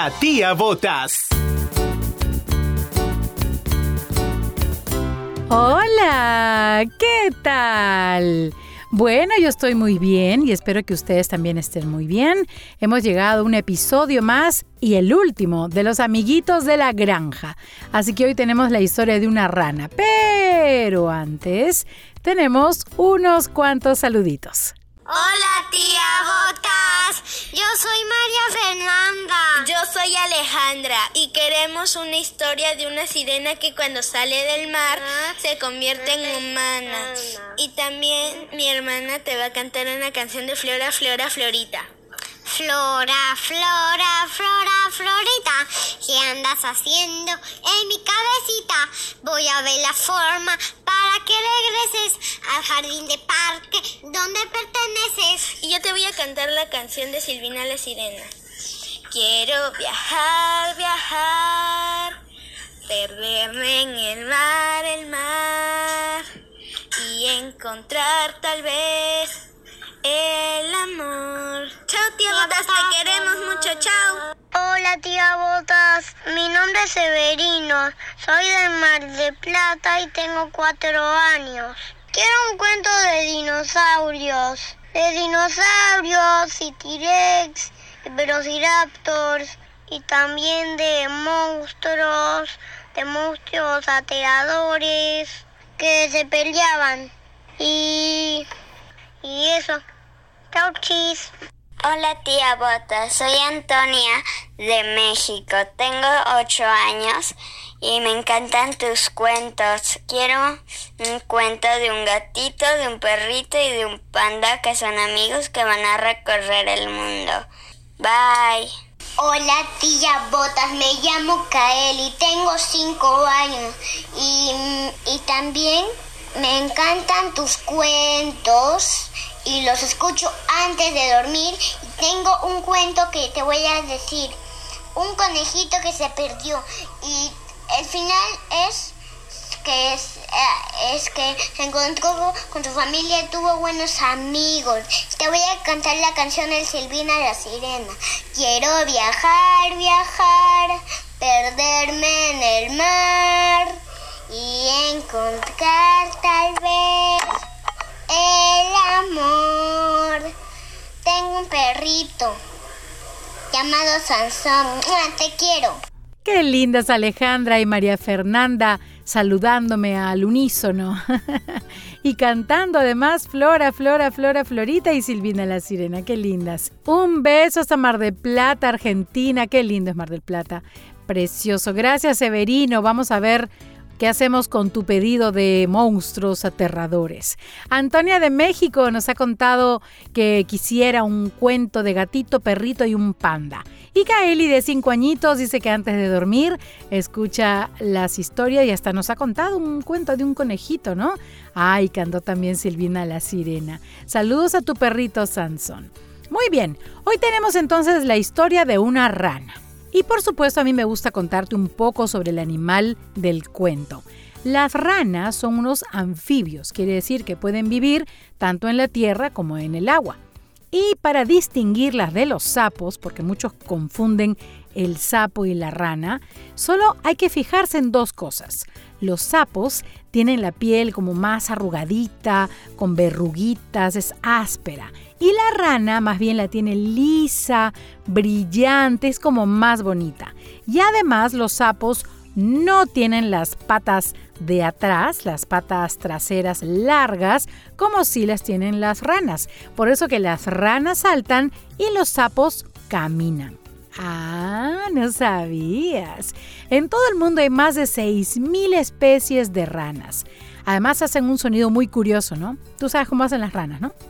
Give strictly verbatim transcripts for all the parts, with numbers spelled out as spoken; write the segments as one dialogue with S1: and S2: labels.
S1: La Tía Botas.
S2: Hola, ¿qué tal? Bueno, yo estoy muy bien y espero que ustedes también estén muy bien. Hemos llegado a un episodio más y el último de los amiguitos de la granja. Así que hoy tenemos la historia de una rana. Pero antes tenemos unos cuantos saluditos.
S3: Hola, tía Botas. Yo soy María Fernanda.
S4: Yo soy Alejandra y queremos una historia de una sirena que cuando sale del mar se convierte en humana. Y también mi hermana te va a cantar una canción de Flora, Flora, Florita.
S3: Flora, Flora, Flora, Florita, ¿qué andas haciendo en mi cabecita? Voy a ver la forma para que regreses al jardín de parque donde perteneces.
S4: Y yo te voy a cantar la canción de Silvina la Sirena. Quiero viajar, viajar, perderme en el mar, el mar, y encontrar tal vez el amor. Chao, tía Botas, te queremos mucho, chao.
S3: Hola, tía Botas, mi nombre es Severino, soy del Mar de Plata y tengo cuatro años. Quiero un cuento de dinosaurios, de dinosaurios y T-Rex, de velociraptors y también de monstruos, de monstruos aterradores que se peleaban y... y eso. Chau, chis.
S5: Hola, tía Botas, soy Antonia de México, tengo ocho años y me encantan tus cuentos. Quiero un cuento de un gatito, de un perrito y de un panda que son amigos que van a recorrer el mundo. Bye.
S3: Hola, tía Botas, me llamo Kael y tengo cinco años y, y también me encantan tus cuentos y los escucho antes de dormir. Y tengo un cuento que te voy a decir. Un conejito que se perdió y el final es que es, eh, es que se encontró con su familia y tuvo buenos amigos. Te voy a cantar la canción de Silvina la Sirena. Quiero viajar, viajar, perderme en el mar y encontrar tal vez el amor. Tengo un perrito llamado Sansón. Te quiero.
S2: Qué lindas Alejandra y María Fernanda saludándome al unísono y cantando además Flora, Flora, Flora, Florita y Silvina la Sirena. Qué lindas. Un beso hasta Mar del Plata, Argentina. Qué lindo es Mar del Plata. Precioso. Gracias, Severino. Vamos a ver ¿qué hacemos con tu pedido de monstruos aterradores? Antonia de México nos ha contado que quisiera un cuento de gatito, perrito y un panda. Y Kaeli de cinco añitos dice que antes de dormir escucha las historias y hasta nos ha contado un cuento de un conejito, ¿no? Ay, cantó también Silvina la Sirena. Saludos a tu perrito Sansón. Muy bien, hoy tenemos entonces la historia de una rana. Y por supuesto a mí me gusta contarte un poco sobre el animal del cuento. Las ranas son unos anfibios, quiere decir que pueden vivir tanto en la tierra como en el agua. Y para distinguirlas de los sapos, porque muchos confunden el sapo y la rana, solo hay que fijarse en dos cosas. Los sapos tienen la piel como más arrugadita, con verruguitas, es áspera. Y la rana más bien la tiene lisa, brillante, es como más bonita. Y además los sapos no tienen las patas de atrás, las patas traseras largas, como sí las tienen las ranas. Por eso que las ranas saltan y los sapos caminan. Ah, no sabías. En todo el mundo hay más de seis mil especies de ranas. Además hacen un sonido muy curioso, ¿no? Tú sabes cómo hacen las ranas, ¿no?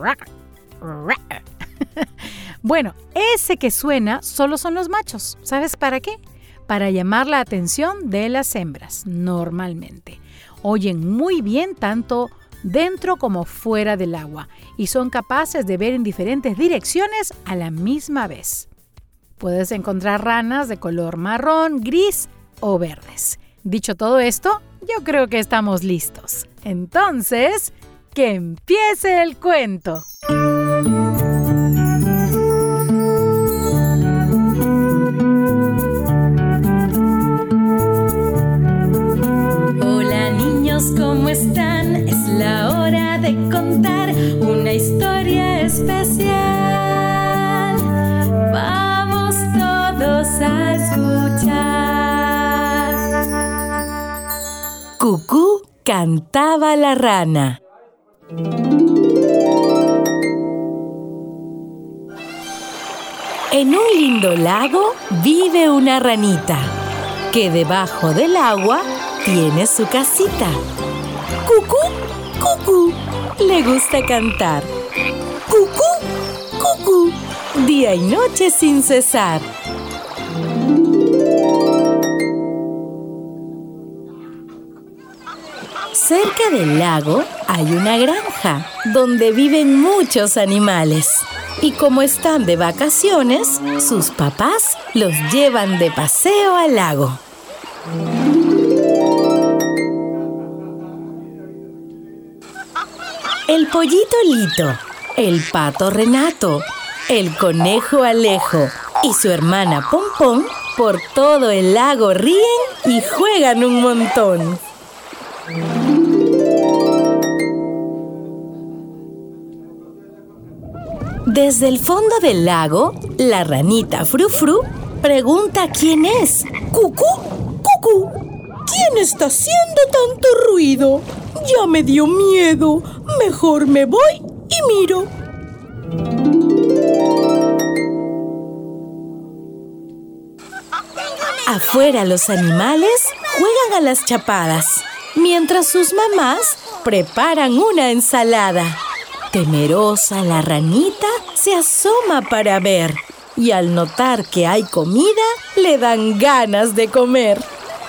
S2: Bueno, ese que suena solo son los machos. ¿Sabes para qué? Para llamar la atención de las hembras, normalmente. Oyen muy bien tanto dentro como fuera del agua y son capaces de ver en diferentes direcciones a la misma vez. Puedes encontrar ranas de color marrón, gris o verdes. Dicho todo esto, yo creo que estamos listos. Entonces, ¡que empiece el cuento! cantaba la rana. En un lindo lago vive una ranita que debajo del agua tiene su casita. Cucú, cucú, le gusta cantar. Cucú, cucú, día y noche sin cesar. Cerca del lago hay una granja donde viven muchos animales. Y como están de vacaciones, sus papás los llevan de paseo al lago. El pollito Lito, el pato Renato, el conejo Alejo y su hermana Pompón por todo el lago ríen y juegan un montón. Desde el fondo del lago, la ranita Frufru pregunta quién es. ¡Cucú! ¡Cucú! ¿Quién está haciendo tanto ruido? Ya me dio miedo. Mejor me voy y miro. Afuera los animales juegan a las chapadas, mientras sus mamás preparan una ensalada. Temerosa, la ranita se asoma para ver y al notar que hay comida, le dan ganas de comer.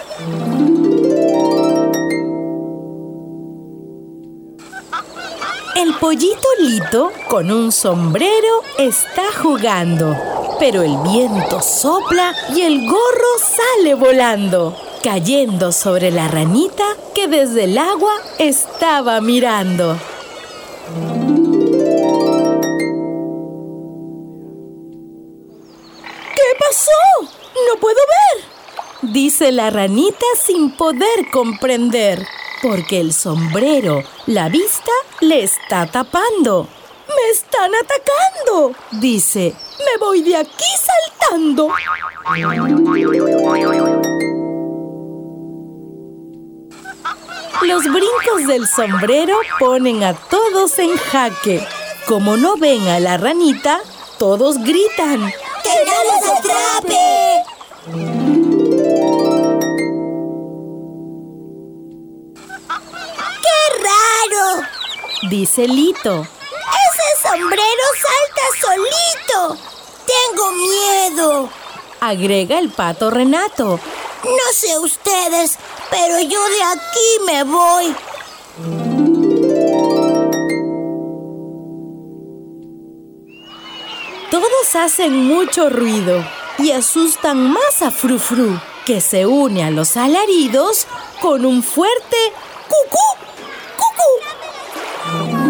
S2: El pollito Lito, con un sombrero, está jugando, pero el viento sopla y el gorro sale volando, cayendo sobre la ranita que desde el agua estaba mirando. ¿Qué pasó? ¡No puedo ver!, dice la ranita sin poder comprender, porque el sombrero, la vista, le está tapando. ¡Me están atacando!, dice. ¡Me voy de aquí saltando! Los brincos del sombrero ponen a todos en jaque. Como no ven a la ranita, todos gritan:
S1: ¡Que no nos atrape! ¡Qué raro!,
S2: dice Lito.
S1: ¡Ese sombrero salta solito! ¡Tengo miedo!,
S2: agrega el pato Renato.
S1: No sé ustedes, pero yo de aquí me voy.
S2: Todos hacen mucho ruido y asustan más a Frufru, que se une a los alaridos con un fuerte cucú, cucú.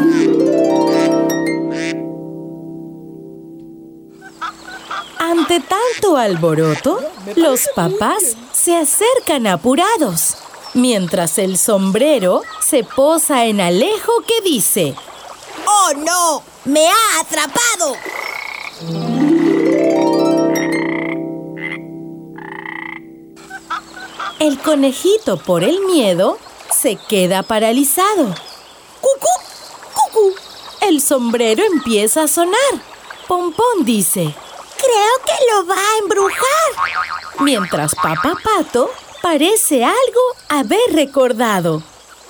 S2: Ante tanto alboroto, los papás se acercan apurados, mientras el sombrero se posa en Alejo, que dice:
S1: ¡Oh, no! ¡Me ha atrapado!
S2: El conejito, por el miedo, se queda paralizado. ¡Cucú! ¡Cucú! El sombrero empieza a sonar. Pompón dice:
S1: Creo que lo va a embrujar.
S2: Mientras Papá Pato parece algo haber recordado.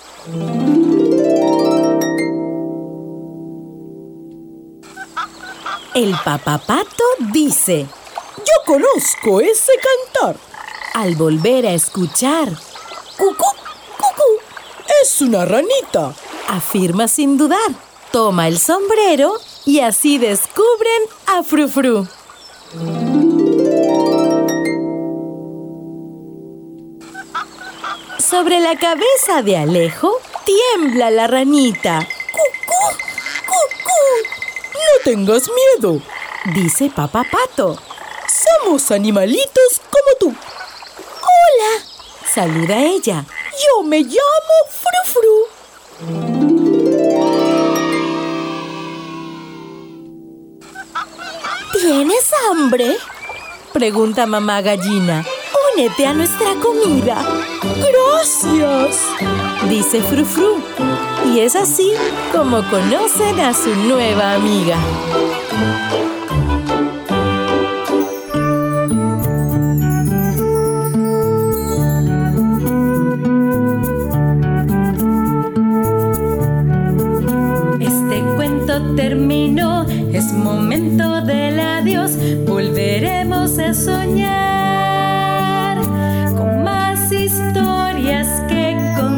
S2: El Papá Pato dice: Yo conozco ese cantar. Al volver a escuchar: ¡Cucú! ¡Cucú! ¡Es una ranita!, afirma sin dudar. Toma el sombrero y así descubren a Frufru. Sobre la cabeza de Alejo tiembla la ranita.
S1: ¡Cucú! ¡Cucú!
S2: No tengas miedo, dice Papá Pato. Somos animalitos como tú. Hola, saluda ella. Yo me llamo Frufru.
S1: ¿Tienes hambre?,
S2: pregunta mamá gallina.
S1: Un únete a nuestra comida. ¡Gracias!, dice Frufru. Y es así como conocen a su nueva amiga. Este cuento terminó, es momento del adiós. Volveremos a soñar con más historias que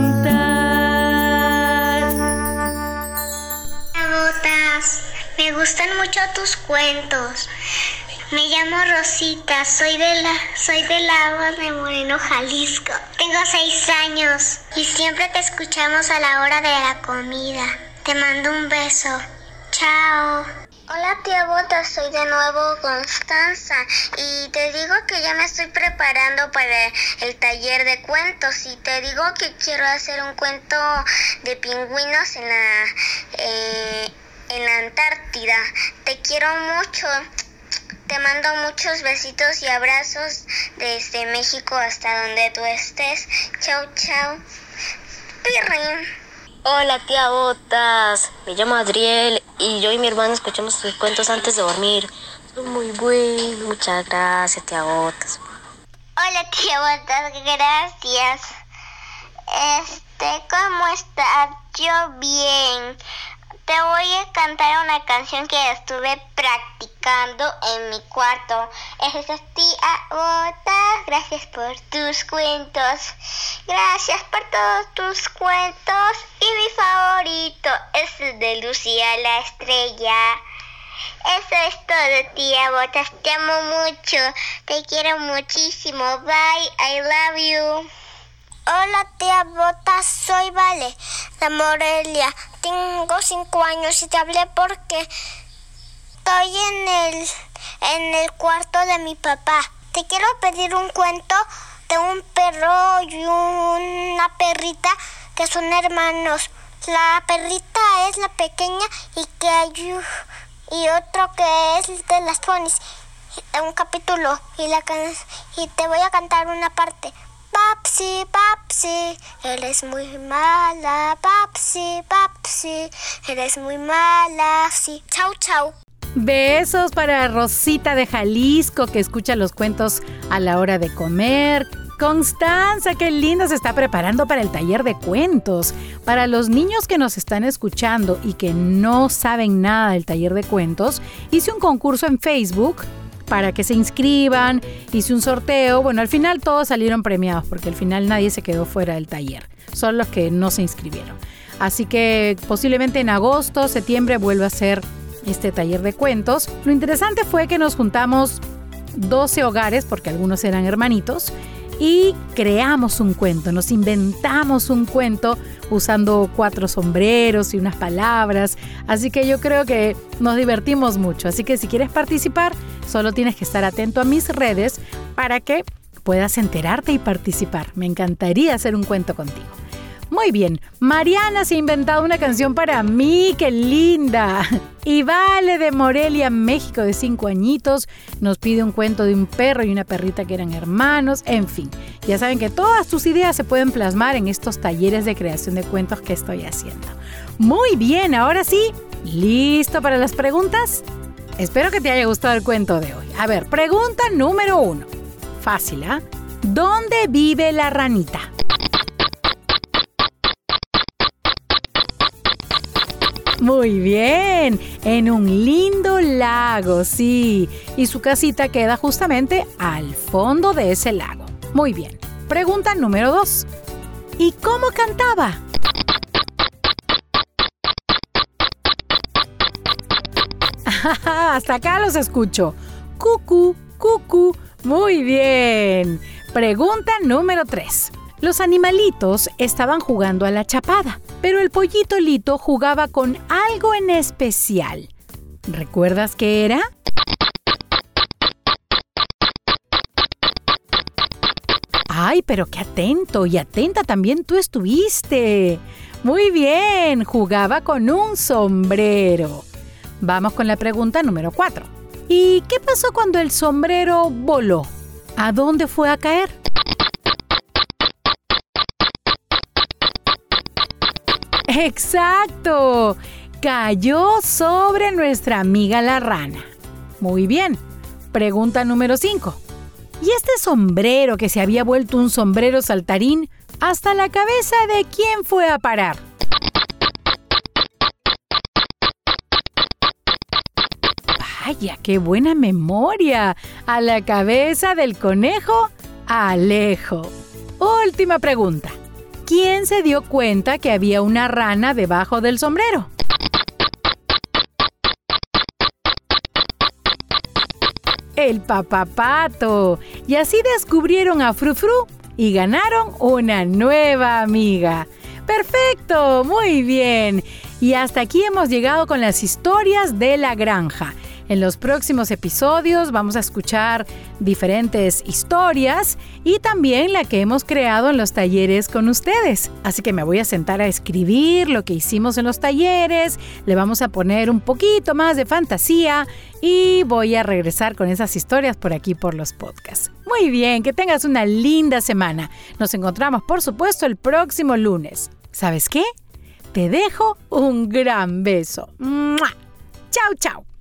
S1: contar.
S3: Botas, me gustan mucho tus cuentos. Me llamo Rosita, soy de la, soy de Lagos de Moreno, Jalisco. Tengo seis años y siempre te escuchamos a la hora de la comida. Te mando un beso. Chao. Hola tía Botas, soy de nuevo Constanza y te digo que ya me estoy preparando para el taller de cuentos y te digo que quiero hacer un cuento de pingüinos en la, eh, en la Antártida. Te quiero mucho. Te mando muchos besitos y abrazos desde México hasta donde tú estés. Chau, chau. Pirrin.
S6: Hola tía Botas, me llamo Adriel y yo y mi hermano escuchamos tus cuentos antes de dormir. Son muy buenos, muchas gracias tía Botas.
S3: Hola tía Botas, gracias. Este, ¿cómo estás? Yo bien. Te voy a cantar una canción que estuve practicando en mi cuarto. Es tía Botas, gracias por tus cuentos. Gracias por todos tus cuentos. Y mi favorito es el de Lucía la Estrella. Eso es todo, tía Botas. Te amo mucho. Te quiero muchísimo. Bye. I love you. Hola tía Botas, soy Vale de Morelia. Tengo cinco años y te hablé porque estoy en el, en el cuarto de mi papá. Te quiero pedir un cuento de un perro y una perrita que son hermanos. La perrita es la pequeña y que hay y otro que es de las ponis. Un capítulo y la can- y te voy a cantar una parte. Papsi, Papsi, eres muy mala. Papsi, Papsi, eres muy mala. Sí, chau, chau.
S2: Besos para Rosita de Jalisco, que escucha los cuentos a la hora de comer. Constanza, qué linda, se está preparando para el taller de cuentos. Para los niños que nos están escuchando y que no saben nada del taller de cuentos, hice un concurso en Facebook para que se inscriban, hice un sorteo. Bueno, al final todos salieron premiados porque al final nadie se quedó fuera del taller, solo los que no se inscribieron. Así que posiblemente en agosto, septiembre vuelva a ser este taller de cuentos. Lo interesante fue que nos juntamos doce hogares, porque algunos eran hermanitos, y creamos un cuento, nos inventamos un cuento usando cuatro sombreros y unas palabras. Así que yo creo que nos divertimos mucho. Así que si quieres participar, solo tienes que estar atento a mis redes para que puedas enterarte y participar. Me encantaría hacer un cuento contigo. Muy bien, Mariana se ha inventado una canción para mí, ¡qué linda! Y Vale de Morelia, México, de cinco añitos, nos pide un cuento de un perro y una perrita que eran hermanos. En fin, ya saben que todas tus ideas se pueden plasmar en estos talleres de creación de cuentos que estoy haciendo. Muy bien, ahora sí, ¿listo para las preguntas? Espero que te haya gustado el cuento de hoy. A ver, pregunta número uno. Fácil, ¿ah? ¿eh? ¿Dónde vive la ranita? Muy bien, en un lindo lago, sí. Y su casita queda justamente al fondo de ese lago. Muy bien. Pregunta número dos. ¿Y cómo cantaba? Hasta acá los escucho. Cucú, cucú. Muy bien. Pregunta número tres. Los animalitos estaban jugando a la chapada, pero el pollito Lito jugaba con algo en especial. ¿Recuerdas qué era? ¡Ay, pero qué atento y atenta también tú estuviste! Muy bien, jugaba con un sombrero. Vamos con la pregunta número cuatro. ¿Y qué pasó cuando el sombrero voló? ¿A dónde fue a caer? ¡Exacto! Cayó sobre nuestra amiga la rana. Muy bien. Pregunta número cinco. ¿Y este sombrero que se había vuelto un sombrero saltarín, hasta la cabeza de quién fue a parar? ¡Vaya, qué buena memoria! A la cabeza del conejo Alejo. Última pregunta. ¿Quién se dio cuenta que había una rana debajo del sombrero? El papapato. Y así descubrieron a Frufru y ganaron una nueva amiga. ¡Perfecto! ¡Muy bien! Y hasta aquí hemos llegado con las historias de la granja. En los próximos episodios vamos a escuchar diferentes historias y también la que hemos creado en los talleres con ustedes. Así que me voy a sentar a escribir lo que hicimos en los talleres, le vamos a poner un poquito más de fantasía y voy a regresar con esas historias por aquí por los podcasts. Muy bien, que tengas una linda semana. Nos encontramos, por supuesto, el próximo lunes. ¿Sabes qué? Te dejo un gran beso. ¡Mua! ¡Chao, chao!